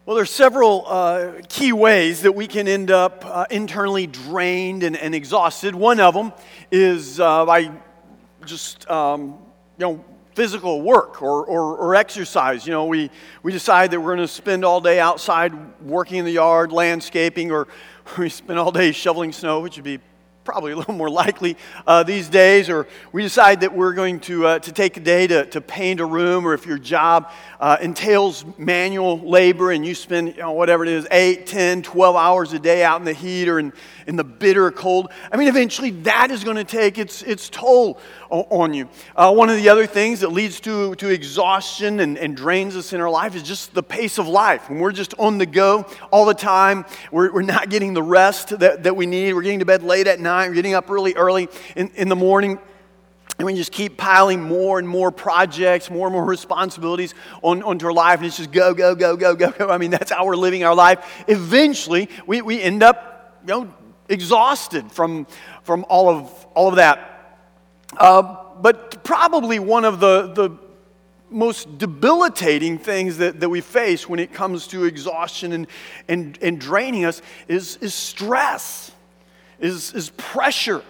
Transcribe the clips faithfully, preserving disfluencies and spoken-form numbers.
Well, there's several uh, key ways that we can end up uh, internally drained and, and exhausted. One of them is uh, by just, um, you know, physical work or, or, or exercise. You know, we, we decide that we're going to spend all day outside working in the yard, landscaping, or we spend all day shoveling snow, which would be probably a little more likely uh, these days, or we decide that we're going to uh, to take a day to, to paint a room, or if your job uh, entails manual labor and you spend, you know, whatever it is, eight, ten, twelve hours a day out in the heat or in, in the bitter cold. I mean, eventually that is going to take its its toll o- on you. Uh, one of the other things that leads to, to exhaustion and, and drains us in our life is just the pace of life. When we're just on the go all the time, we're, we're not getting the rest that, that we need. We're getting to bed late at night. We're getting up really early in, in the morning, and we just keep piling more and more projects, more and more responsibilities on, onto our life, and it's just go, go, go, go, go, go. I mean, that's how we're living our life. Eventually, we, we end up, you know, exhausted from, from all of all of that. Uh, but probably one of the, the most debilitating things that, that we face when it comes to exhaustion and, and, and draining us is, is stress. Is, is pressure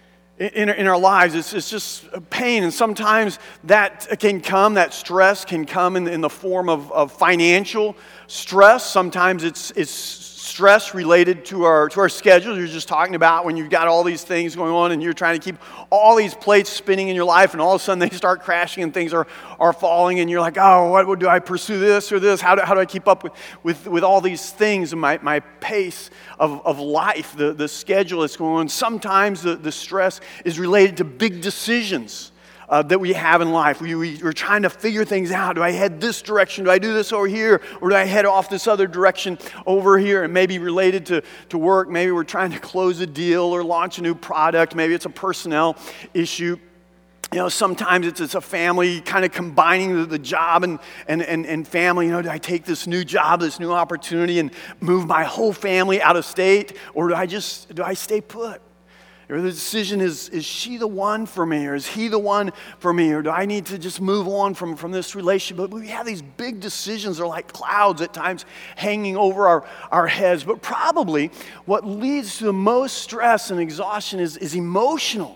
in, in our lives. It's, it's just pain, and sometimes that can come, that stress can come in, in the form of, of financial stress. Sometimes it's, it's stress related to our to our schedule. You're just talking about when you've got all these things going on and you're trying to keep all these plates spinning in your life, and all of a sudden they start crashing and things are, are falling, and you're like, oh, what, what do I pursue this or this? How do, how do I keep up with, with, with all these things and my, my pace of, of life, the, the schedule that's going on? Sometimes the, the stress is related to big decisions Uh, that we have in life. We, we, we're trying to figure things out. Do I head this direction? Do I do this over here? Or do I head off this other direction over here? And maybe related to, to work. Maybe we're trying to close a deal or launch a new product. Maybe it's a personnel issue. You know, sometimes it's, it's a family kind of combining the, the job and, and, and, and family. You know, do I take this new job, this new opportunity, and move my whole family out of state? Or do I just, do I stay put? Or the decision is, is she the one for me? Or is he the one for me? Or do I need to just move on from, from this relationship? But we have these big decisions. They're like clouds at times hanging over our, our heads. But probably what leads to the most stress and exhaustion is, is emotional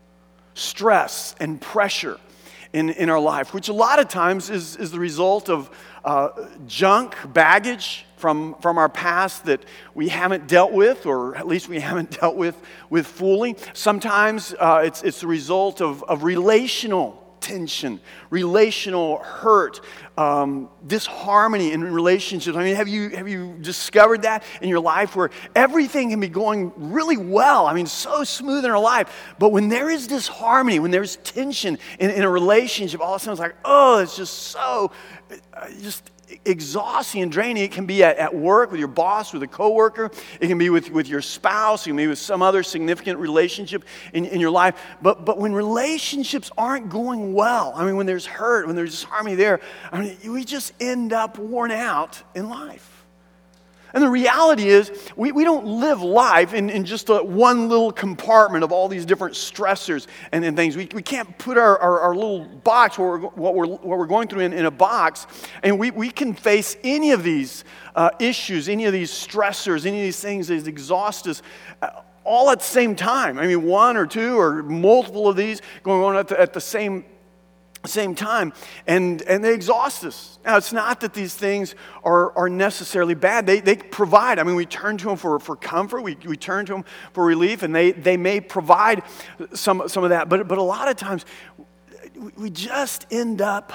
stress and pressure in, in our life, which a lot of times is, is the result of uh, junk, baggage, From, from our past that we haven't dealt with, or at least we haven't dealt with with fully. Sometimes uh, it's, it's the result of, of relational tension, relational hurt, um, disharmony in relationships. I mean, have you have you discovered that in your life where everything can be going really well? I mean, so smooth in our life, but when there is disharmony, when there's tension in, in a relationship, all of a sudden it's like, oh, it's just so, uh, just exhausting and draining. It can be at, at work with your boss, with a coworker. It can be with, with your spouse. It can be with some other significant relationship in, in your life. But but when relationships aren't going well, I mean, when there's hurt, when there's disharmony there, I mean, we just end up worn out in life. And the reality is, we, we don't live life in, in just a, one little compartment of all these different stressors and, and things. We, we can't put our, our, our little box, what we're, what we're, what we're going through in, in a box, and we, we can face any of these uh, issues, any of these stressors, any of these things that exhaust us uh, all at the same time. I mean, one or two or multiple of these going on at the, at the same same time, and, and they exhaust us. Now, it's not that these things are, are necessarily bad. They, they provide. I mean, we turn to them for, for comfort. We, we turn to them for relief, and they, they may provide some, some of that. But, but a lot of times, we just end up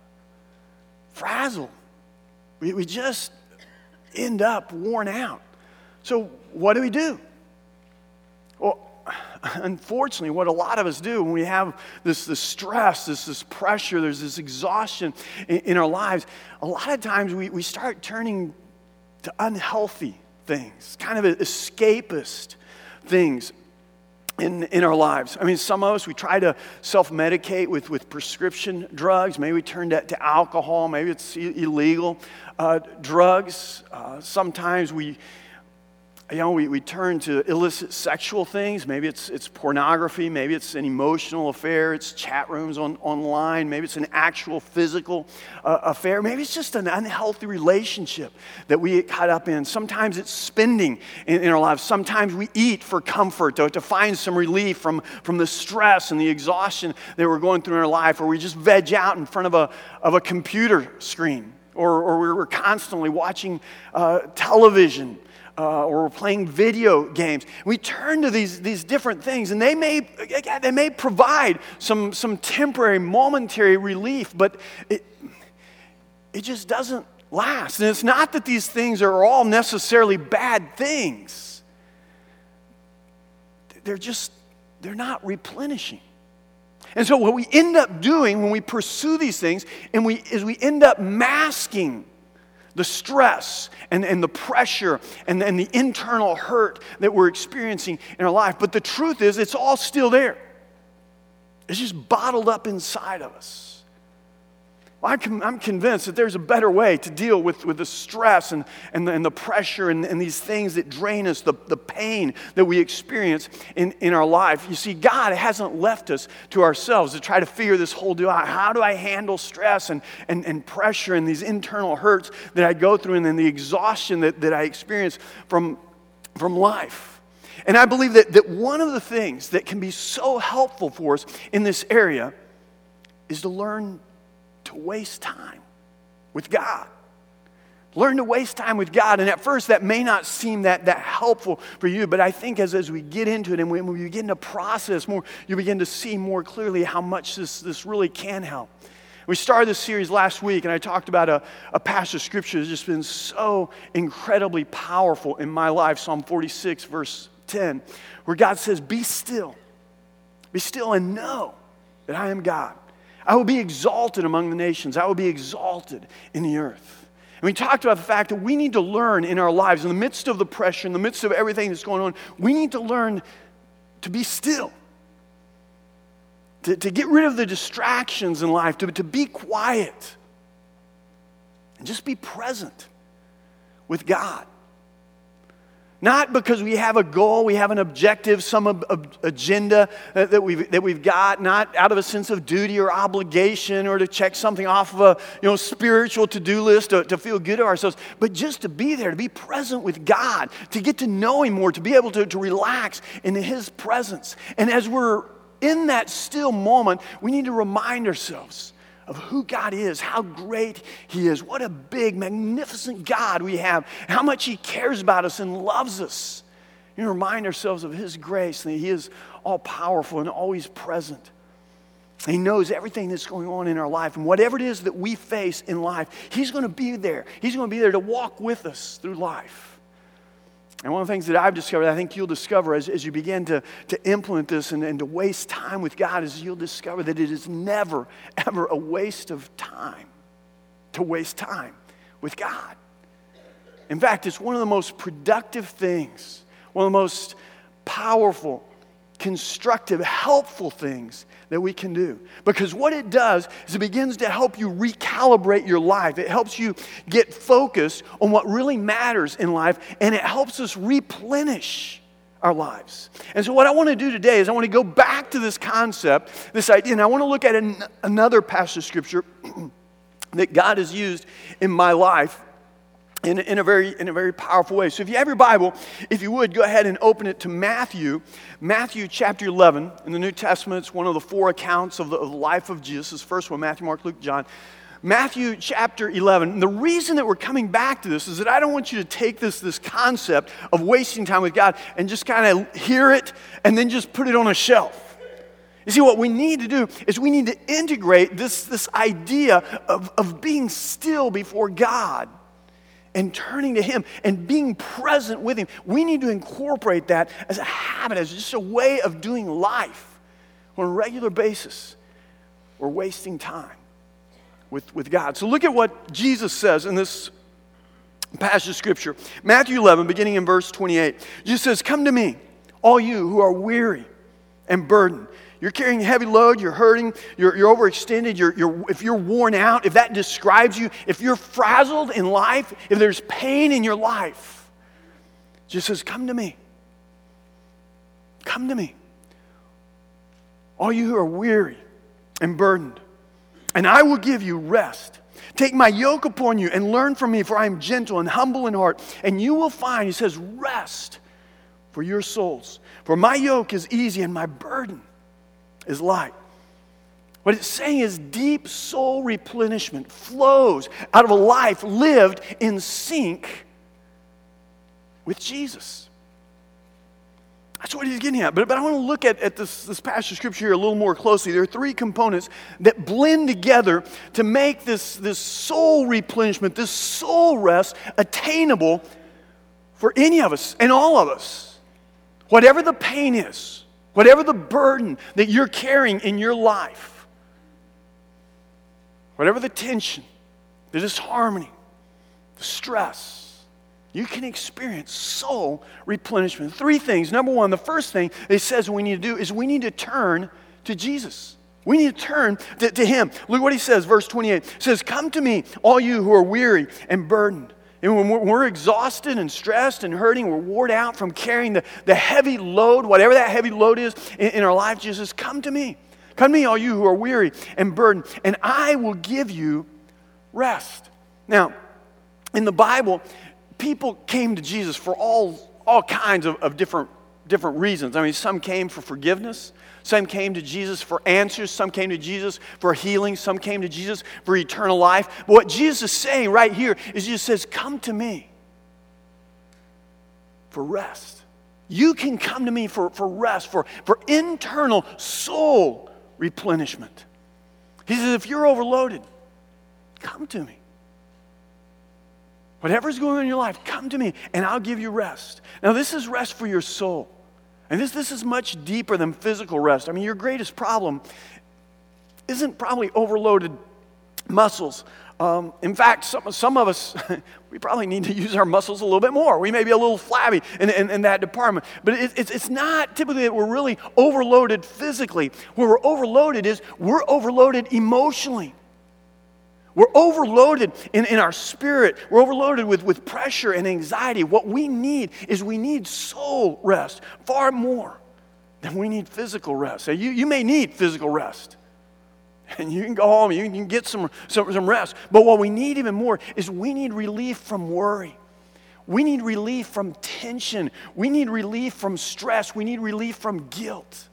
frazzled. We, we just end up worn out. So what do we do? Well, unfortunately, what a lot of us do when we have this, this stress, this, this pressure, there's this exhaustion in, in our lives, a lot of times we, we start turning to unhealthy things, kind of escapist things in, in our lives. I mean, some of us, we try to self-medicate with, with prescription drugs. Maybe we turn to, to alcohol. Maybe it's illegal uh, drugs. Uh, sometimes we you know, we, we turn to illicit sexual things. Maybe it's it's pornography. Maybe it's an emotional affair. It's chat rooms on, online. Maybe it's an actual physical uh, affair. Maybe it's just an unhealthy relationship that we get caught up in. Sometimes it's spending in, in our lives. Sometimes we eat for comfort, to, to find some relief from, from the stress and the exhaustion that we're going through in our life. Or we just veg out in front of a, of a computer screen. Or, or we're constantly watching uh, television. Uh, or we're playing video games. We turn to these, these different things, and they may they may provide some, some temporary, momentary relief, but it, it just doesn't last. And it's not that these things are all necessarily bad things. They're just, they're not replenishing. And so what we end up doing when we pursue these things and we, is we end up masking the stress and, and the pressure and, and the internal hurt that we're experiencing in our life. But the truth is, it's all still there. It's just bottled up inside of us. Well, I'm, I'm convinced that there's a better way to deal with, with the stress and, and, the, and the pressure and, and these things that drain us, the, the pain that we experience in, in our life. You see, God hasn't left us to ourselves to try to figure this whole deal out. How do I handle stress and, and, and pressure and these internal hurts that I go through and then the exhaustion that, that I experience from, from life? And I believe that, that one of the things that can be so helpful for us in this area is to learn to waste time with God. Learn to waste time with God. And at first that may not seem that, that helpful for you, but I think as, as we get into it and when we begin to process more, you begin to see more clearly how much this, this really can help. We started this series last week, and I talked about a, a passage of Scripture that's just been so incredibly powerful in my life, Psalm forty-six, verse ten, where God says, "Be still. Be still and know that I am God. I will be exalted among the nations. I will be exalted in the earth." And we talked about the fact that we need to learn in our lives, in the midst of the pressure, in the midst of everything that's going on, we need to learn to be still. To, to get rid of the distractions in life, to, to be quiet. And just be present with God. Not because we have a goal, we have an objective, some ob- ob- agenda that we've, that we've got, not out of a sense of duty or obligation or to check something off of a you know spiritual to-do list to, to feel good to ourselves, but just to be there, to be present with God, to get to know Him more, to be able to, to relax in His presence. And as we're in that still moment, we need to remind ourselves of who God is, how great He is, what a big, magnificent God we have, how much He cares about us and loves us. You know, remind ourselves of His grace, and that He is all-powerful and always present. He knows everything that's going on in our life, and whatever it is that we face in life, He's going to be there. He's going to be there to walk with us through life. And one of the things that I've discovered, I think you'll discover as, as you begin to, to implement this and, and to waste time with God, is you'll discover that it is never, ever a waste of time to waste time with God. In fact, it's one of the most productive things, one of the most powerful, constructive, helpful things that we can do. Because what it does is it begins to help you recalibrate your life. It helps you get focused on what really matters in life, and it helps us replenish our lives. And so what I want to do today is I want to go back to this concept, this idea, and I want to look at an, another passage of Scripture that God has used in my life In, in, a very, in a very powerful way. So if you have your Bible, if you would, go ahead and open it to Matthew. Matthew chapter eleven. In the New Testament, it's one of the four accounts of the, of the life of Jesus. This first one, Matthew, Mark, Luke, John. Matthew chapter eleven. And the reason that we're coming back to this is that I don't want you to take this, this concept of wasting time with God and just kind of hear it and then just put it on a shelf. You see, what we need to do is we need to integrate this, this idea of, of being still before God and turning to Him and being present with Him. We need to incorporate that as a habit, as just a way of doing life on a regular basis. We're wasting time with, with God. So look at what Jesus says in this passage of Scripture. Matthew eleven, beginning in verse twenty-eight. Jesus says, "Come to me, all you who are weary and burdened." You're carrying a heavy load, you're hurting, you're, you're overextended, you're, you're, if you're worn out, if that describes you, if you're frazzled in life, if there's pain in your life, Jesus says, come to me. Come to me. All you who are weary and burdened, and I will give you rest. Take my yoke upon you and learn from me, for I am gentle and humble in heart, and you will find, he says, rest for your souls. For my yoke is easy and my burden is light. What it's saying is deep soul replenishment flows out of a life lived in sync with Jesus. That's what he's getting at. But, but I want to look at, at this, this passage of Scripture here a little more closely. There are three components that blend together to make this, this soul replenishment, this soul rest, attainable for any of us and all of us. Whatever the pain is, whatever the burden that you're carrying in your life, whatever the tension, the disharmony, the stress, you can experience soul replenishment. Three things. Number one, the first thing it says we need to do is we need to turn to Jesus. We need to turn to, to Him. Look what He says, verse twenty-eight. It says, come to me, all you who are weary and burdened. And when we're, we're exhausted and stressed and hurting, we're worn out from carrying the, the heavy load, whatever that heavy load is in, in our life, Jesus says, come to me. Come to me, all you who are weary and burdened, and I will give you rest. Now, in the Bible, people came to Jesus for all, all kinds of, of different, different reasons. I mean, some came for forgiveness. Some came to Jesus for answers. Some came to Jesus for healing. Some came to Jesus for eternal life. But what Jesus is saying right here is Jesus says, come to me for rest. You can come to me for, for rest, for, for internal soul replenishment. He says, if you're overloaded, come to me. Whatever's going on in your life, come to me and I'll give you rest. Now this is rest for your soul. And this, this is much deeper than physical rest. I mean, your greatest problem isn't probably overloaded muscles. Um, in fact, some, some of us, we probably need to use our muscles a little bit more. We may be a little flabby in, in, in that department. But it, it's, it's not typically that we're really overloaded physically. Where we're overloaded is we're overloaded emotionally. We're overloaded in, in our spirit. We're overloaded with, with pressure and anxiety. What we need is we need soul rest far more than we need physical rest. So you, you may need physical rest. And you can go home, you can get some, some, some rest. But what we need even more is we need relief from worry. We need relief from tension. We need relief from stress. We need relief from guilt.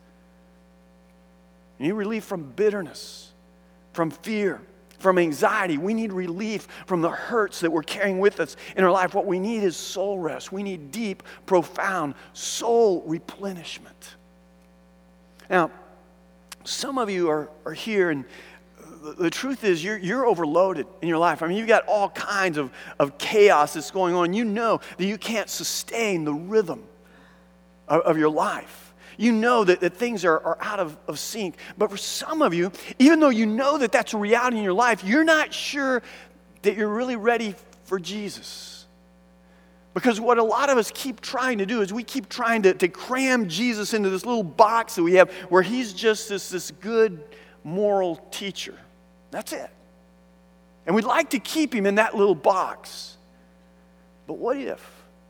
We need relief from bitterness, from fear, from anxiety. We need relief from the hurts that we're carrying with us in our life. What we need is soul rest. We need deep, profound soul replenishment. Now, some of you are, are here, and the, the truth is you're, you're overloaded in your life. I mean, you've got all kinds of, of chaos that's going on. You know that you can't sustain the rhythm of, of your life. You know that, that things are, are out of, of sync. But for some of you, even though you know that that's a reality in your life, you're not sure that you're really ready for Jesus. Because what a lot of us keep trying to do is we keep trying to, to cram Jesus into this little box that we have where He's just this, this good moral teacher. That's it. And we'd like to keep Him in that little box. But what if?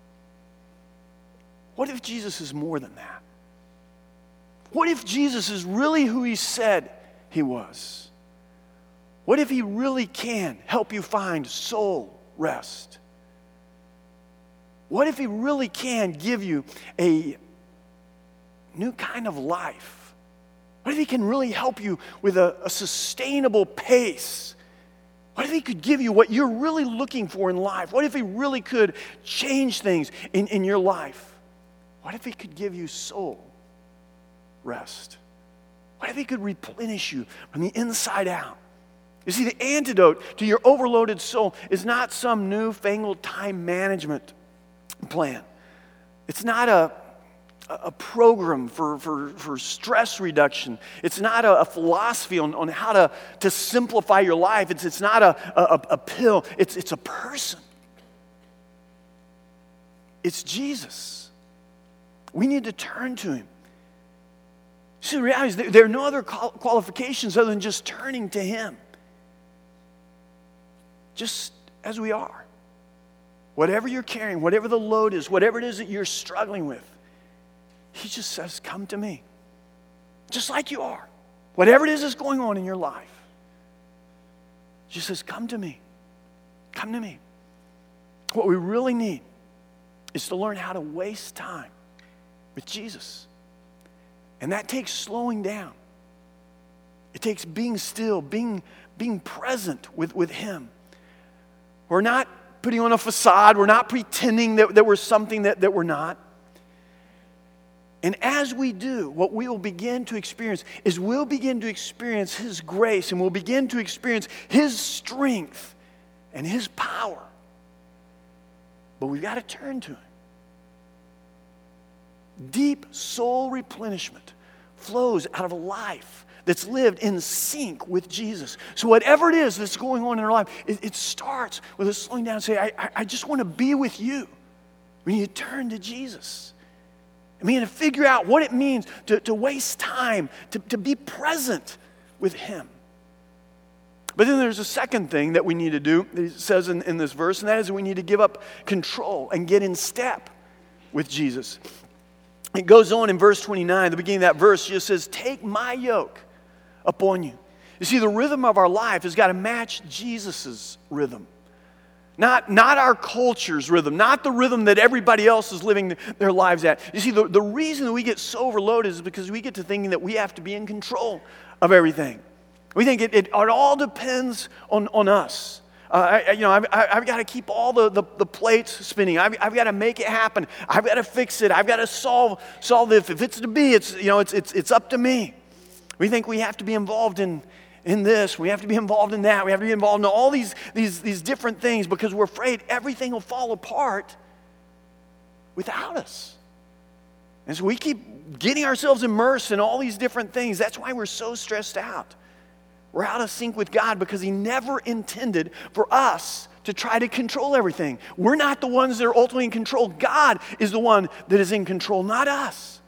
What if Jesus is more than that? What if Jesus is really who He said He was? What if He really can help you find soul rest? What if He really can give you a new kind of life? What if He can really help you with a, a sustainable pace? What if He could give you what you're really looking for in life? What if He really could change things in, in your life? What if He could give you soul rest? What if He could replenish you from the inside out? You see, the antidote to your overloaded soul is not some newfangled time management plan. It's not a, a program for, for, for stress reduction. It's not a, a philosophy on, on how to, to simplify your life. It's, it's not a, a, a pill. It's, it's a person. It's Jesus. We need to turn to Him. See, the reality is there, there are no other qualifications other than just turning to Him. Just as we are. whatever you're carrying, whatever the load is, whatever it is that you're struggling with, he just says, come to me. Just like you are. Whatever it is that's going on in your life. He just says, come to me. Come to me. What we really need is to learn how to waste time with Jesus. And that takes slowing down. It takes being still, being, being present with, with him. We're not putting on a facade. We're not pretending that, that we're something that, that we're not. And as we do, what we will begin to experience is we'll begin to experience his grace, and we'll begin to experience his strength and his power. But we've got to turn to him. Deep soul replenishment flows out of a life that's lived in sync with Jesus. So whatever it is that's going on in our life, it, it starts with us slowing down and saying, I, I, I just want to be with you. We need to turn to Jesus. I mean, to figure out what it means to, to waste time, to, to be present with him. But then there's a second thing that we need to do, that it says in, in this verse, and that is that we need to give up control and get in step with Jesus. It goes on in verse twenty-nine, the beginning of that verse, it just says, take my yoke upon you. You see, the rhythm of our life has got to match Jesus' rhythm. Not, not our culture's rhythm, not the rhythm that everybody else is living their lives at. You see, the, the reason that we get so overloaded is because we get to thinking that we have to be in control of everything. We think it, it, it all depends on, on us. Uh, I, you know, I've, I've got to keep all the, the, the plates spinning. I've, I've got to make it happen. I've got to fix it. I've got to solve solve it. If it's to be, it's you know, it's it's it's up to me. We think we have to be involved in in this. We have to be involved in that. We have to be involved in all these these these different things because we're afraid everything will fall apart without us. And so we keep getting ourselves immersed in all these different things. That's why we're so stressed out. We're out of sync with God because he never intended for us to try to control everything. We're not the ones that are ultimately in control. God is the one that is in control, not us.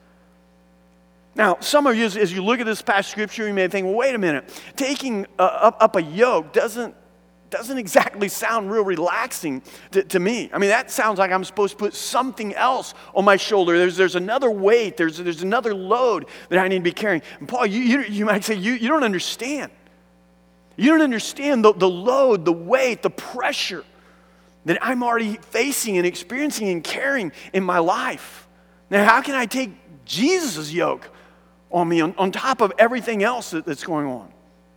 Now, some of you, as you look at this past scripture, you may think, well, wait a minute. Taking uh, up, up a yoke doesn't, doesn't exactly sound real relaxing to, to me. I mean, that sounds like I'm supposed to put something else on my shoulder. There's, there's another weight. There's, there's another load that I need to be carrying. And Paul, you, you, you might say, you, you don't understand. You don't understand the, the load, the weight, the pressure that I'm already facing and experiencing and carrying in my life. Now, how can I take Jesus' yoke on me on, on top of everything else that, that's going on?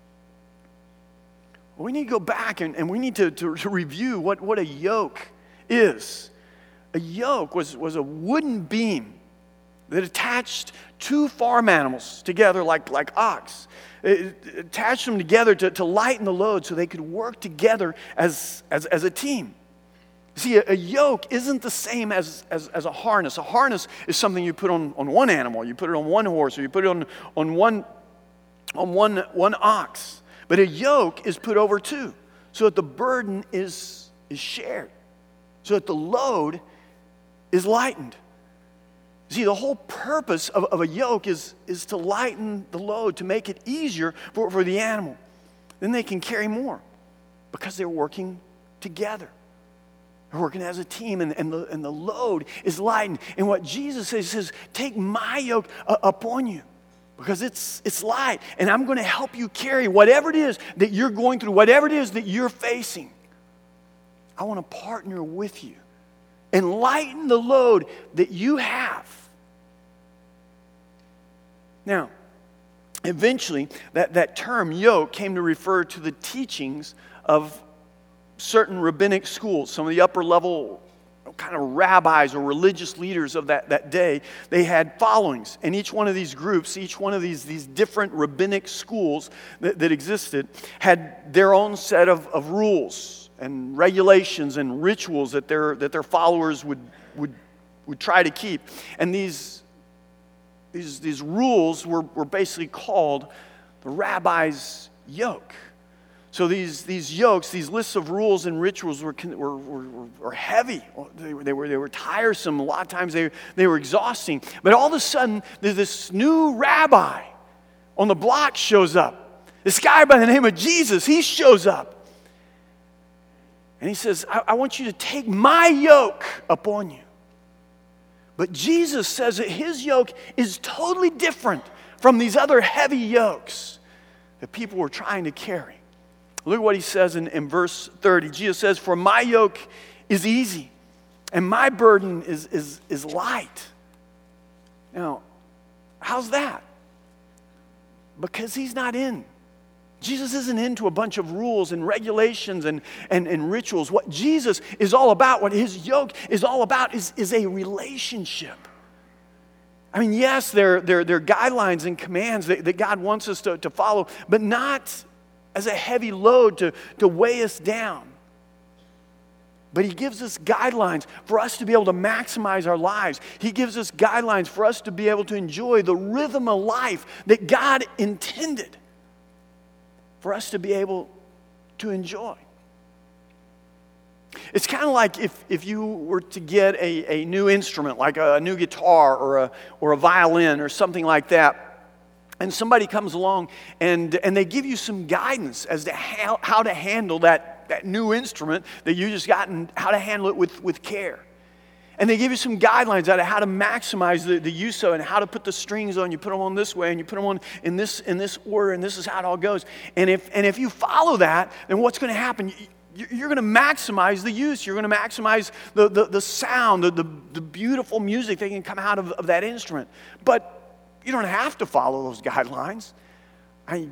Well, we need to go back and, and we need to, to, to review what, what a yoke is. A yoke was, was a wooden beam that attached two farm animals together like, like ox. It attached them together to, to lighten the load so they could work together as, as, as a team. See, a, a yoke isn't the same as, as, as a harness. A harness is something you put on, on one animal. You put it on one horse, or you put it on, on, one, on one, one ox. But a yoke is put over two so that the burden is, is shared, so that the load is lightened. See, the whole purpose of, of a yoke is, is to lighten the load, to make it easier for, for the animal. Then they can carry more because they're working together. They're working as a team, and, and, the, and the load is lightened. And what Jesus says, he says, take my yoke uh, upon you because it's, it's light, and I'm going to help you carry whatever it is that you're going through, whatever it is that you're facing. I want to partner with you and lighten the load that you have. Now, eventually, that, that term yoke came to refer to the teachings of certain rabbinic schools, some of the upper level kind of rabbis or religious leaders of that, that day. They had followings, and each one of these groups, each one of these, these different rabbinic schools that, that existed had their own set of, of rules and regulations and rituals that their, that their followers would, would, would try to keep. And these These, these rules were, were basically called the rabbi's yoke. So these, these yokes, these lists of rules and rituals were, were, were, were heavy. They were, they, were, they were tiresome. A lot of times they, they were exhausting. But all of a sudden, there's this new rabbi on the block shows up. This guy by the name of Jesus, he shows up. And he says, I, I want you to take my yoke upon you. But Jesus says that his yoke is totally different from these other heavy yokes that people were trying to carry. Look at what he says in, in verse thirty. Jesus says, for my yoke is easy and my burden is, is, is light. Now, how's that? Because he's not in. Jesus isn't into a bunch of rules and regulations and, and, and rituals. What Jesus is all about, what his yoke is all about is, is a relationship. I mean, yes, there, there, there are guidelines and commands that, that God wants us to, to follow, but not as a heavy load to, to weigh us down. But he gives us guidelines for us to be able to maximize our lives. He gives us guidelines for us to be able to enjoy the rhythm of life that God intended for us to be able to enjoy. It's kind of like if, if you were to get a, a new instrument, like a, a new guitar or a, or a violin or something like that, and somebody comes along and, and they give you some guidance as to how, how to handle that, that new instrument that you just got and how to handle it with, with care. And they give you some guidelines out of how to maximize the, the use of it and how to put the strings on. You put them on this way and you put them on in this, in this order, and this is how it all goes. And if, and if you follow that, then what's going to happen? You, you're going to maximize the use. You're going to maximize the, the, the sound, the, the, the beautiful music that can come out of, of that instrument. But you don't have to follow those guidelines. I,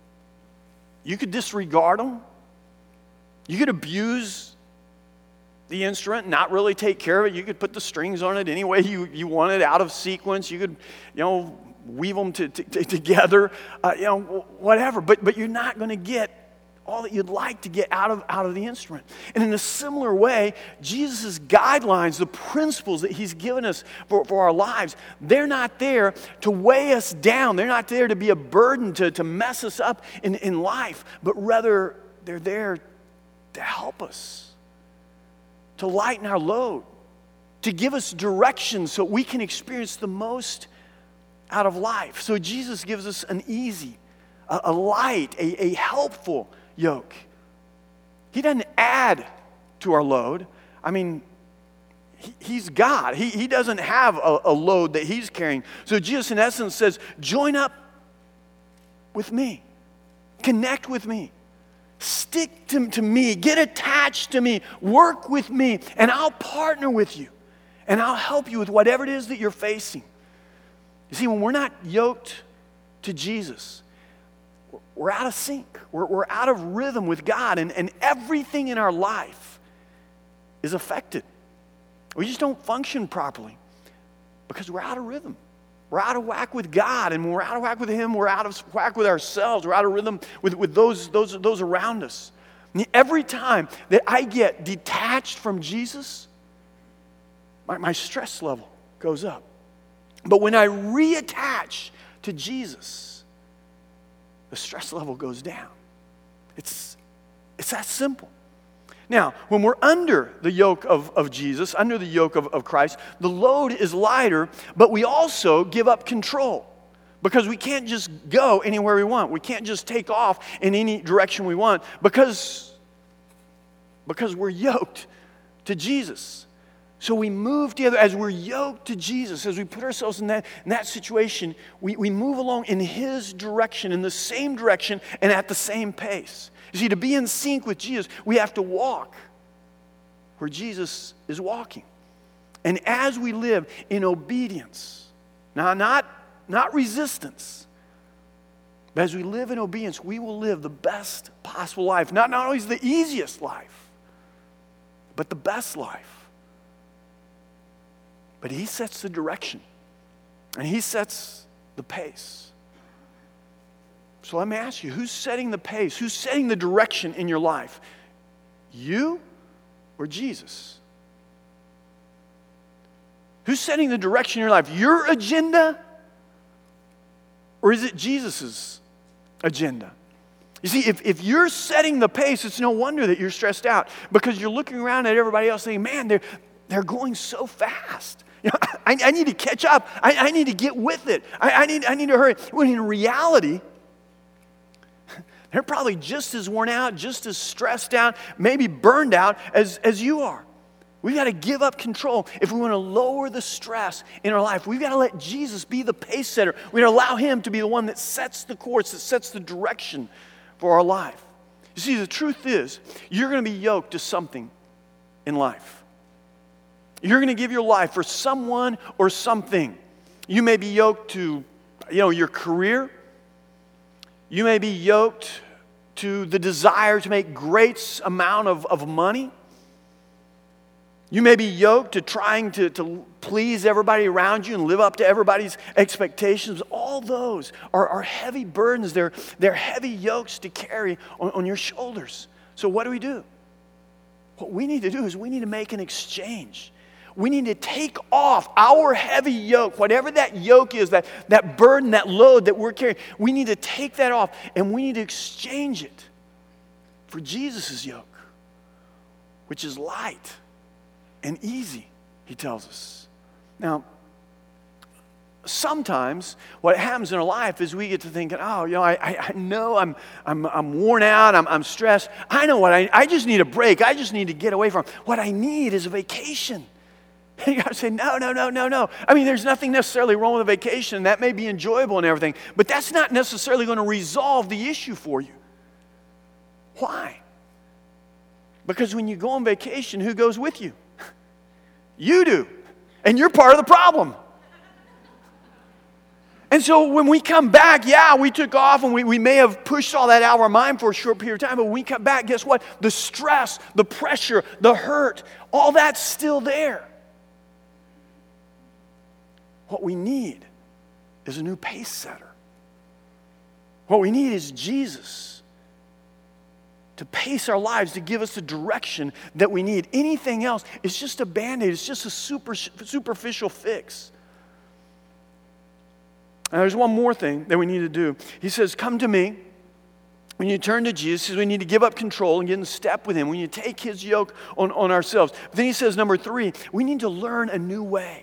you could disregard them. You could abuse the instrument, not really take care of it. You could put the strings on it any way you, you wanted, out of sequence. You could, you know, weave them to, to, to, together, uh, you know, whatever. But but you're not going to get all that you'd like to get out of, out of the instrument. And in a similar way, Jesus' guidelines, the principles that he's given us for, for our lives, they're not there to weigh us down. They're not there to be a burden to, to mess us up in, in life, but rather they're there to help us, to lighten our load, to give us direction so we can experience the most out of life. So Jesus gives us an easy, a, a light, a, a helpful yoke. He doesn't add to our load. I mean, he, he's God. He, he doesn't have a, a load that he's carrying. So Jesus, in essence, says, join up with me. Connect with me. Stick to, to me, get attached to me, work with me, and I'll partner with you. And I'll help you with whatever it is that you're facing. You see, when we're not yoked to Jesus, we're out of sync. We're, we're out of rhythm with God, and, and everything in our life is affected. We just don't function properly because we're out of rhythm. We're out of whack with God, and when we're out of whack with him, we're out of whack with ourselves. We're out of rhythm with, with those, those, those around us. And every time that I get detached from Jesus, my, my stress level goes up. But when I reattach to Jesus, the stress level goes down. It's, it's that simple. Now, when we're under the yoke of, of Jesus, under the yoke of, of Christ, the load is lighter, but we also give up control because we can't just go anywhere we want. We can't just take off in any direction we want because, because we're yoked to Jesus. So we move together as we're yoked to Jesus, as we put ourselves in that, in that situation, we, we move along in his direction, in the same direction, and at the same pace. You see, to be in sync with Jesus, we have to walk where Jesus is walking. And as we live in obedience, now not, not resistance, but as we live in obedience, we will live the best possible life. Not, not always the easiest life, but the best life. But he sets the direction, and he sets the pace. So let me ask you, who's setting the pace? Who's setting the direction in your life? You or Jesus? Who's setting the direction in your life? Your agenda? Or is it Jesus' agenda? You see, if, if you're setting the pace, it's no wonder that you're stressed out because you're looking around at everybody else saying, man, they're, they're going so fast. You know, I, I need to catch up. I, I need to get with it. I, I, need, I need to hurry. When in reality, They're probably just as worn out, just as stressed out, maybe burned out as, as you are. We've got to give up control. If we want to lower the stress in our life, we've got to let Jesus be the pace setter. We've got to allow him to be the one that sets the course, that sets the direction for our life. You see, the truth is, you're going to be yoked to something in life. You're going to give your life for someone or something. You may be yoked to, you know, your career. You may be yoked to the desire to make great amount of, of money. You may be yoked to trying to, to please everybody around you and live up to everybody's expectations. All those are, are heavy burdens. They're, they're heavy yokes to carry on, on your shoulders. So what do we do? What we need to do is we need to make an exchange. We need to take off our heavy yoke, whatever that yoke is, that, that burden, that load that we're carrying. We need to take that off and we need to exchange it for Jesus' yoke, which is light and easy, he tells us. Now, sometimes what happens in our life is we get to thinking, oh, you know, I, I, I know I'm, I'm, I'm worn out, I'm, I'm stressed. I know what I, I just need a break. I just need to get away from. What I need is a vacation. You got to say, no, no, no, no, no. I mean, there's nothing necessarily wrong with a vacation. That may be enjoyable and everything, but that's not necessarily going to resolve the issue for you. Why? Because when you go on vacation, who goes with you? You do. And you're part of the problem. And so when we come back, yeah, we took off and we, we may have pushed all that out of our mind for a short period of time, but when we come back, guess what? The stress, the pressure, the hurt, all that's still there. What we need is a new pace setter. What we need is Jesus to pace our lives, to give us the direction that we need. Anything else is just a Band-Aid. It's just a super, superficial fix. And there's one more thing that we need to do. He says, come to me. When you turn to Jesus, he says we need to give up control and get in step with him. We need to take his yoke on, on ourselves. But then he says, number three, we need to learn a new way.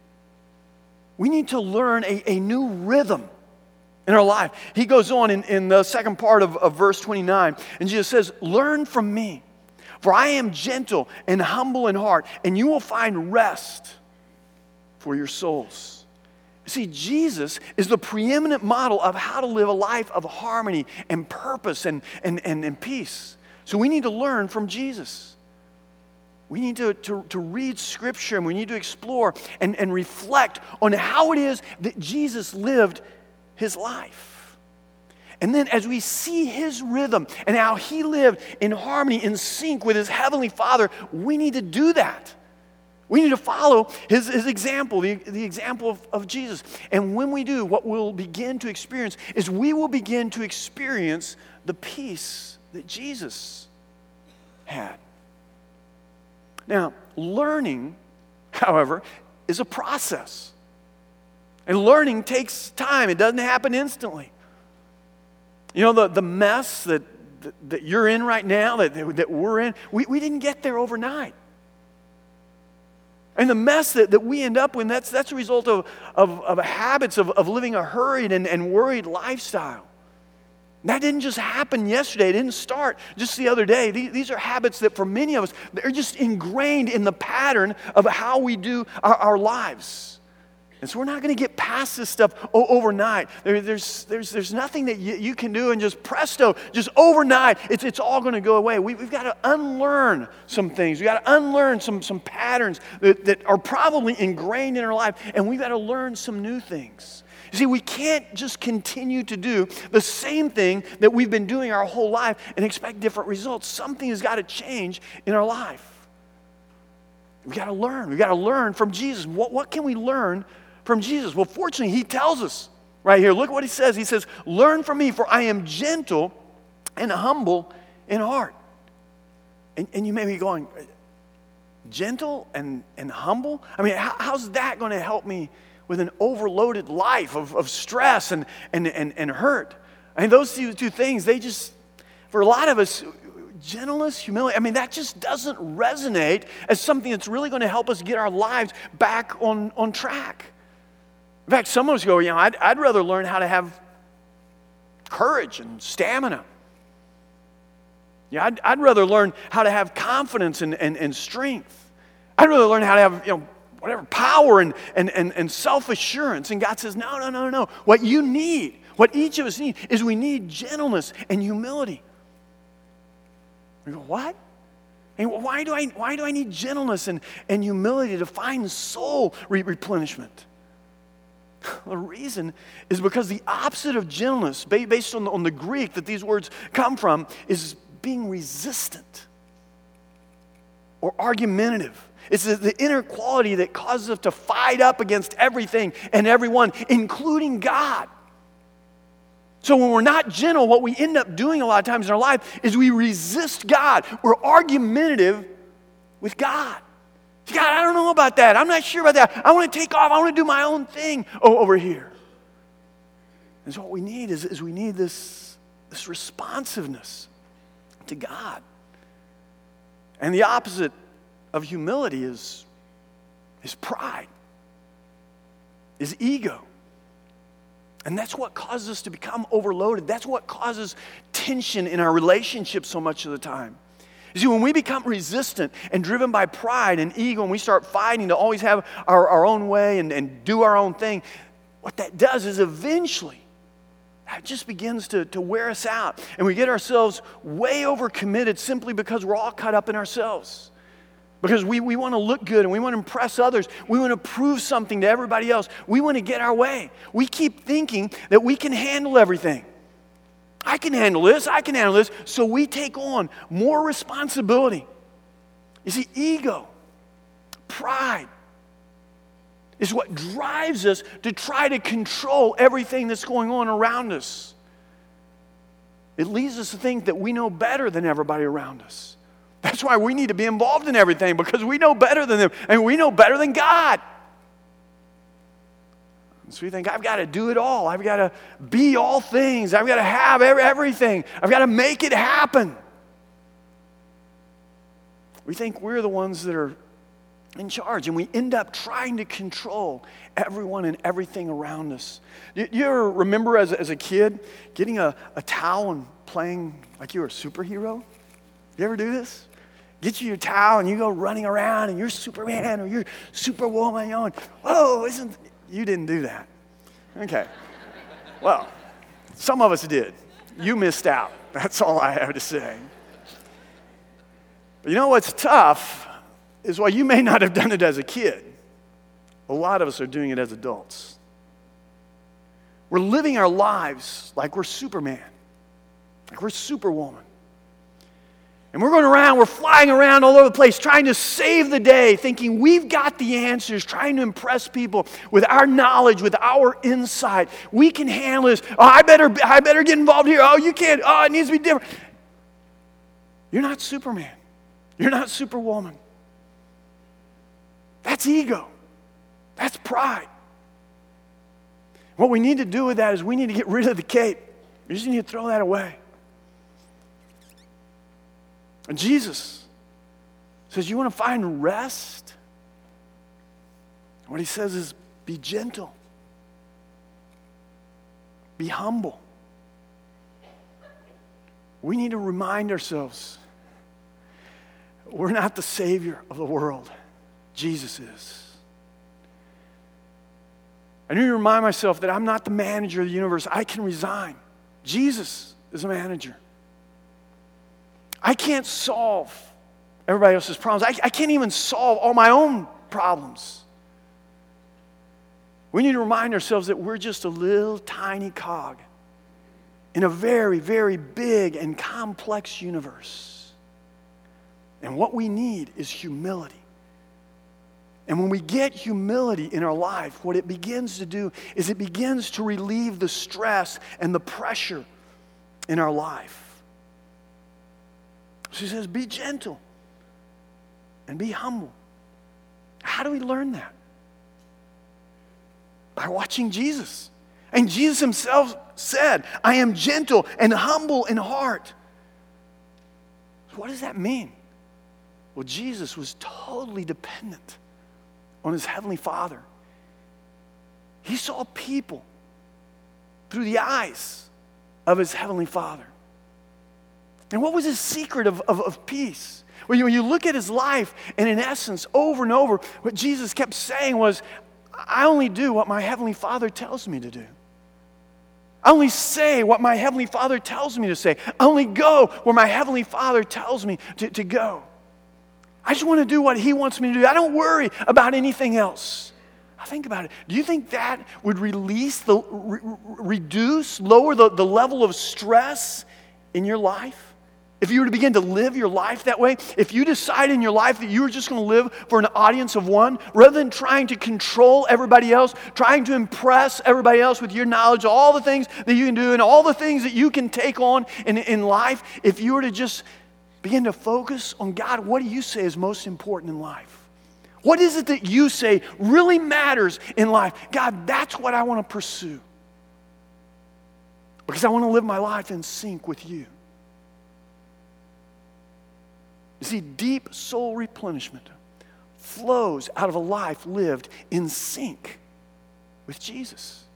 We need to learn a, a new rhythm in our life. He goes on in, in the second part of, of verse twenty-nine, and Jesus says, learn from me, for I am gentle and humble in heart, and you will find rest for your souls. See, Jesus is the preeminent model of how to live a life of harmony and purpose and, and, and, and peace. So we need to learn from Jesus. We need to, to, to read Scripture, and we need to explore and, and reflect on how it is that Jesus lived his life. And then as we see his rhythm and how he lived in harmony, in sync with his heavenly Father, we need to do that. We need to follow his, his example, the, the example of, of Jesus. And when we do, what we'll begin to experience is we will begin to experience the peace that Jesus had. Now, learning, however, is a process. And learning takes time. It doesn't happen instantly. You know, the, the mess that, that, that you're in right now, that, that we're in, we, we didn't get there overnight. And the mess that, that we end up with, that's, that's a result of, of, of habits of, of living a hurried and, and worried lifestyle. That didn't just happen yesterday. It didn't start just the other day. These are habits that for many of us, they're just ingrained in the pattern of how we do our, our lives. And so we're not going to get past this stuff overnight. There, there's, there's, there's nothing that you, you can do and just presto, just overnight, it's, it's all going to go away. We, we've got to unlearn some things. We've got to unlearn some, some patterns that, that are probably ingrained in our life, and we've got to learn some new things. You see, we can't just continue to do the same thing that we've been doing our whole life and expect different results. Something has got to change in our life. We've got to learn. We've got to learn from Jesus. What, what can we learn from Jesus? Well, fortunately, he tells us right here. Look what he says. He says, learn from me, for I am gentle and humble in heart. And, and you may be going, gentle and, and humble? I mean, how, how's that going to help me with an overloaded life of, of stress and, and, and, and hurt? I mean, those two, two things, they just, for a lot of us, gentleness, humility, I mean, that just doesn't resonate as something that's really going to help us get our lives back on, on track. In fact, some of us go, you know, I'd, I'd rather learn how to have courage and stamina Yeah, I'd, I'd rather learn how to have confidence and, and, and strength. I'd rather learn how to have, you know, whatever, power and, and, and, and self-assurance. And God says, no, no, no, no. What you need, what each of us need, is we need gentleness and humility. We go, what? And why do I why do I need gentleness and, and humility to find soul re- replenishment? The reason is because the opposite of gentleness, based on the, on the Greek that these words come from, is being resistant or argumentative. It's the, the inner quality that causes us to fight up against everything and everyone, including God. So when we're not gentle, what we end up doing a lot of times in our life is we resist God. We're argumentative with God. God, I don't know about that. I'm not sure about that. I want to take off. I want to do my own thing over here. And so what we need is, is we need this, this responsiveness to God. And the opposite of humility is, is pride, is ego. And that's what causes us to become overloaded. That's what causes tension in our relationships so much of the time. You see, when we become resistant and driven by pride and ego, and we start fighting to always have our, our own way and, and do our own thing, what that does is eventually that just begins to, to wear us out. And we get ourselves way overcommitted simply because we're all caught up in ourselves. Because we, we want to look good and we want to impress others. We want to prove something to everybody else. We want to get our way. We keep thinking that we can handle everything. I can handle this, I can handle this. So we take on more responsibility. You see, ego, pride, is what drives us to try to control everything that's going on around us. It leads us to think that we know better than everybody around us. That's why we need to be involved in everything, because we know better than them, and we know better than God. So we think, I've got to do it all. I've got to be all things. I've got to have everything. I've got to make it happen. We think we're the ones that are in charge, and we end up trying to control everyone and everything around us. You, you ever remember as, as a kid getting a, a towel and playing like you were a superhero? You ever do this? Get you your towel and you go running around and you're Superman or you're Superwoman. You're going, whoa, isn't, you didn't do that. Okay. Well, some of us did. You missed out. That's all I have to say. But you know what's tough is while you may not have done it as a kid, a lot of us are doing it as adults. We're living our lives like we're Superman, like we're Superwoman. And we're going around, we're flying around all over the place, trying to save the day, thinking we've got the answers, trying to impress people with our knowledge, with our insight. We can handle this. Oh, I better, I better get involved here. Oh, you can't. Oh, it needs to be different. You're not Superman. You're not Superwoman. That's ego. That's pride. What we need to do with that is we need to get rid of the cape. We just need to throw that away. And Jesus says, you want to find rest? What he says is, be gentle. Be humble. We need to remind ourselves, we're not the Savior of the world. Jesus is. I need to remind myself that I'm not the manager of the universe. I can resign. Jesus is a manager. I can't solve everybody else's problems. I, I can't even solve all my own problems. We need to remind ourselves that we're just a little tiny cog in a very, very big and complex universe. And what we need is humility. And when we get humility in our life, what it begins to do is it begins to relieve the stress and the pressure in our life. She says, be gentle and be humble. How do we learn that? By watching Jesus. And Jesus himself said, I am gentle and humble in heart. So what does that mean? Well, Jesus was totally dependent on his heavenly Father. He saw people through the eyes of his heavenly Father. And what was his secret of, of, of peace? When you, when you look at his life, and in essence, over and over, what Jesus kept saying was, I only do what my Heavenly Father tells me to do. I only say what my Heavenly Father tells me to say. I only go where my Heavenly Father tells me to, to go. I just want to do what He wants me to do. I don't worry about anything else. I think about it. Do you think that would release, the re- reduce, lower the, the level of stress in your life? If you were to begin to live your life that way, if you decide in your life that you were just going to live for an audience of one, rather than trying to control everybody else, trying to impress everybody else with your knowledge, all the things that you can do and all the things that you can take on in, in life, if you were to just begin to focus on God, what do you say is most important in life? What is it that you say really matters in life? God, that's what I want to pursue. Because I want to live my life in sync with you. You see, deep soul replenishment flows out of a life lived in sync with Jesus.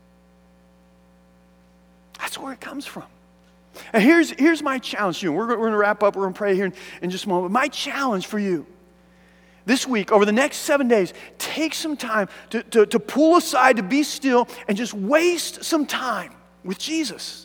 That's where it comes from. And here's, here's my challenge to you. We're, we're going to wrap up. We're going to pray here in, in just a moment. My challenge for you this week, over the next seven days, take some time to, to, to pull aside, to be still, and just waste some time with Jesus.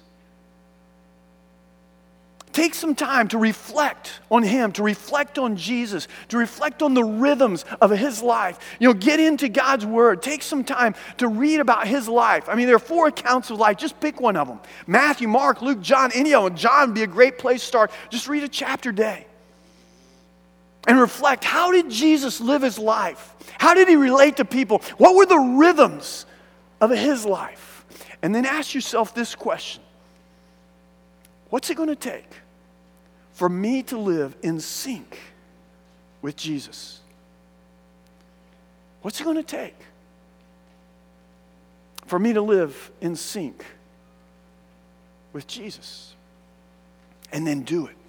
Take some time to reflect on Him, to reflect on Jesus, to reflect on the rhythms of His life. You know, get into God's Word. Take some time to read about His life. I mean, there are four accounts of life. Just pick one of them. Matthew, Mark, Luke, John, any of them. John would be a great place to start. Just read a chapter a day. And reflect, how did Jesus live His life? How did He relate to people? What were the rhythms of His life? And then ask yourself this question. What's it going to take for me to live in sync with Jesus? What's it going to take for me to live in sync with Jesus? And then do it.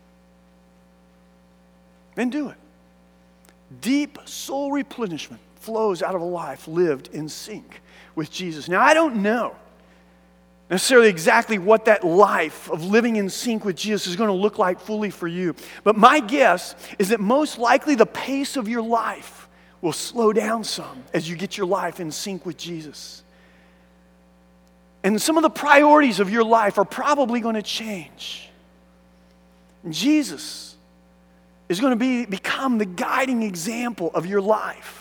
Then do it. Deep soul replenishment flows out of a life lived in sync with Jesus. Now, I don't know necessarily exactly what that life of living in sync with Jesus is going to look like fully for you. But my guess is that most likely the pace of your life will slow down some as you get your life in sync with Jesus. And some of the priorities of your life are probably going to change. Jesus is going to be, become the guiding example of your life.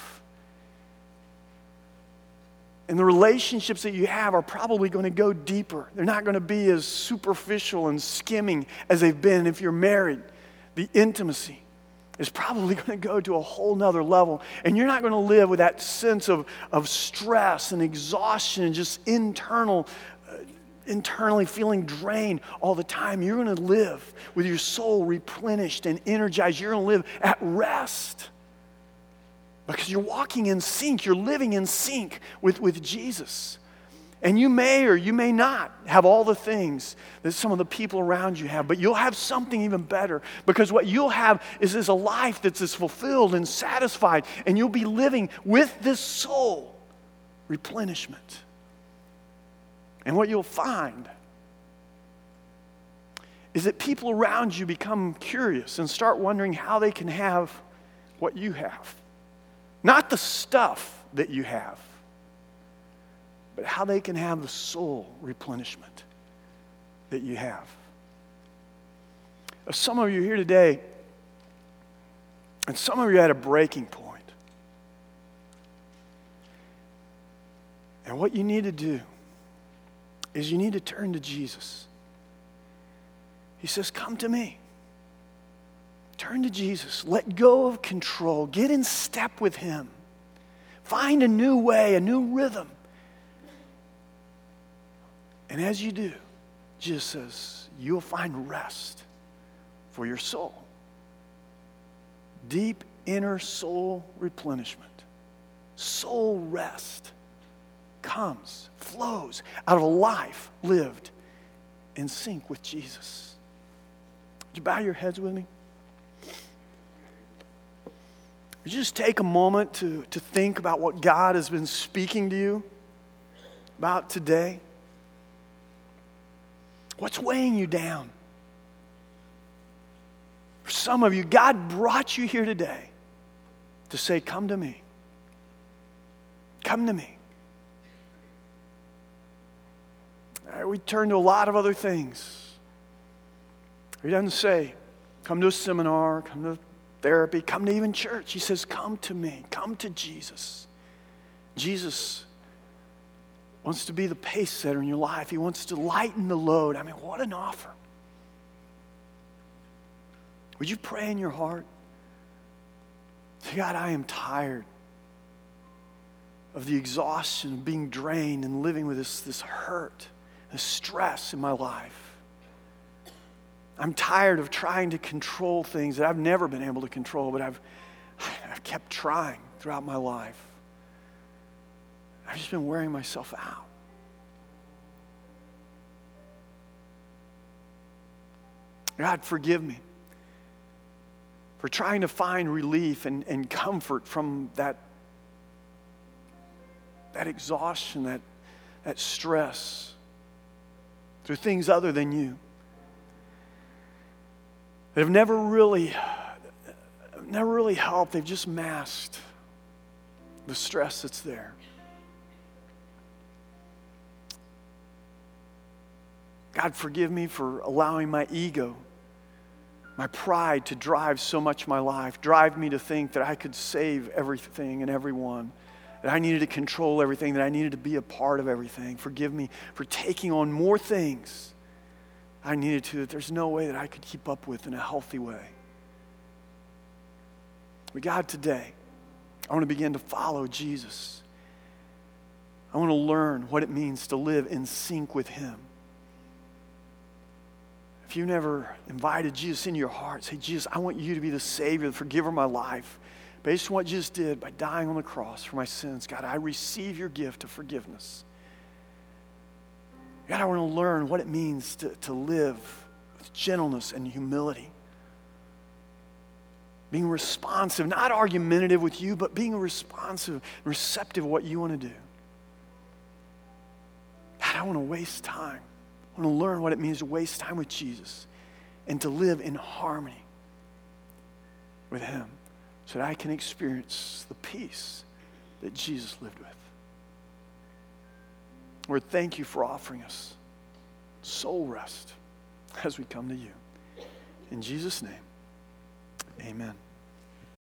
And the relationships that you have are probably going to go deeper. They're not going to be as superficial and skimming as they've been if you're married. The intimacy is probably going to go to a whole nother level. And you're not going to live with that sense of, of stress and exhaustion and just internal, uh, internally feeling drained all the time. You're going to live with your soul replenished and energized. You're going to live at rest. Because you're walking in sync, you're living in sync with, with Jesus. And you may or you may not have all the things that some of the people around you have, but you'll have something even better. Because what you'll have is, is a life that's as fulfilled and satisfied, and you'll be living with this soul replenishment. And what you'll find is that people around you become curious and start wondering how they can have what you have. Not the stuff that you have, but how they can have the soul replenishment that you have. Some of you are here today, and some of you are at a breaking point. And what you need to do is you need to turn to Jesus. He says, come to me. Turn to Jesus. Let go of control. Get in step with Him. Find a new way, a new rhythm. And as you do, Jesus says, you'll find rest for your soul. Deep inner soul replenishment. Soul rest comes, flows out of a life lived in sync with Jesus. Would you bow your heads with me? Would you just take a moment to, to think about what God has been speaking to you about today? What's weighing you down? some of you, God brought you here today to say, come to me. Come to me. All right, we turn to a lot of other things. He doesn't say, come to a seminar, come to therapy, come to even church. He says, come to me. Come to Jesus. Jesus wants to be the pace setter in your life. He wants to lighten the load. I mean, what an offer. Would you pray in your heart? Say, God, I am tired of the exhaustion of being drained and living with this, this hurt, this stress in my life. I'm tired of trying to control things that I've never been able to control, but I've, I've kept trying throughout my life. I've just been wearing myself out. God, forgive me for trying to find relief and, and comfort from that, that exhaustion, that, that stress through things other than you that have never really, never really helped. They've just masked the stress that's there. God, forgive me for allowing my ego, my pride to drive so much of my life, drive me to think that I could save everything and everyone, that I needed to control everything, that I needed to be a part of everything. Forgive me for taking on more things I needed to that there's no way that I could keep up with in a healthy way. But God, today, I want to begin to follow Jesus. I want to learn what it means to live in sync with Him. If you never invited Jesus into your heart, say, Jesus, I want you to be the Savior, the forgiver of my life. Based on what Jesus did by dying on the cross for my sins, God, I receive your gift of forgiveness. God, I want to learn what it means to, to live with gentleness and humility. Being responsive, not argumentative with you, but being responsive, receptive of what you want to do. God, I want to waste time. I want to learn what it means to waste time with Jesus and to live in harmony with Him so that I can experience the peace that Jesus lived with. Lord, thank you for offering us soul rest as we come to you. In Jesus' name, amen.